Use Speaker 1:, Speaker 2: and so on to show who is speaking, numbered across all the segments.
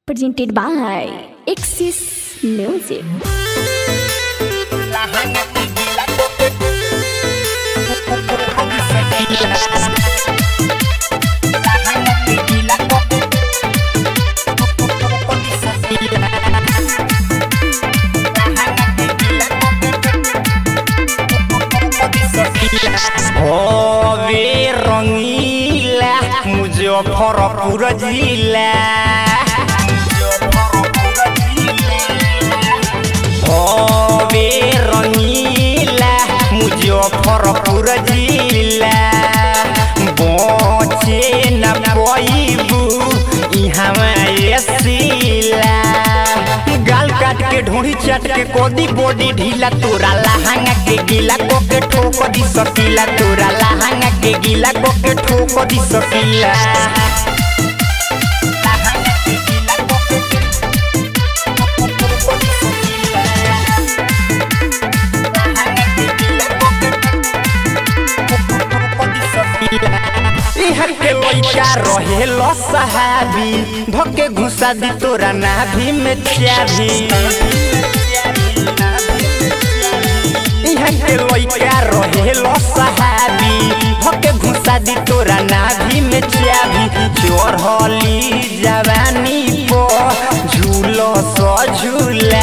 Speaker 1: presented by Axis Music.
Speaker 2: वे रंगीला मुजफ्फरपुर जिला वे रंगीला मुजफ्फरपुर जिला बचे न पैबू इहाँ एसिला गाल काट के ढोड़ी चाट के कोदी बॉडी ढीला तोरा लहंगा के गीला को के ठोक दी सकीला तोरा लहंगा के गीला को के ठोक दी सकीला इहर के लइका रहे लो सहाबी धोके घुसा दी तोरा नाभि में चाबी इहर के लइका रहे लो सहाबी धोके घुसा दी तोरा नाभि में चाबी चढ़ली जवानी पो झूलो सो झूला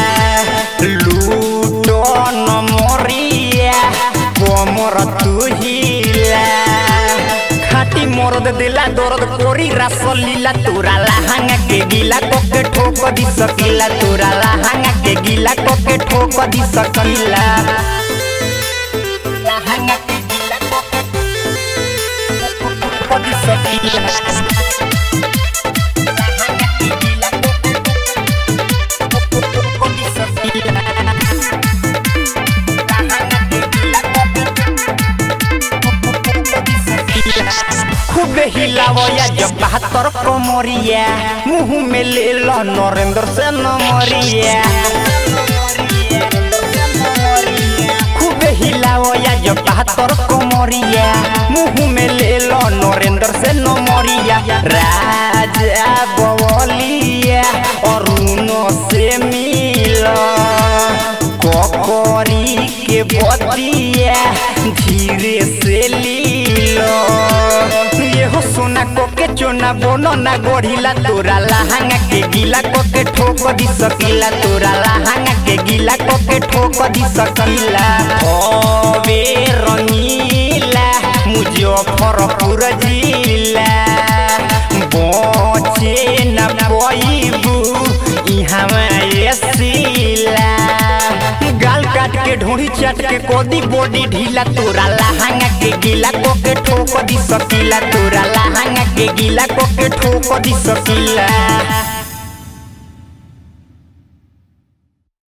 Speaker 2: लूटो न मोरिया कोमर तू हिला खाटी मरद दिला दर्द कोरी रसलीला तोरा लहंगा के गीला को के ठोक दी सकीला तोरा लहंगा के गीला को के ठोक दी सकीला लहंगा के गीला को के ठोक दी सकीला खूब हिलावया जब 72 कमरिया मुँह में ले लो नरेंद्र से नमरिया खूब हिलावया जब 72 कमरिया मुँह में ले लो नरेंद्र से नमरिया राजा बवलिया अरुणों से मिलो कोकरी के बतिया धीरे से लीलो ये हो सोना को के चोना बोनो ना गोढ़िला तोरा लहंगा के गीला को के ठोक दी सकीला तोरा लहंगा के गीला को के ठोक दी सकीला वे रंगीला मुजफ्फरपुर जिला बचे न पैबू इहाँ एसिला गाल काट के ढोड़ी चाट के कोदी बॉडी ढीला तोरा लहंगा के गीला को के ठोक दी सकीला तोरा लहंगा के गीला को के ठोक दी सकीला।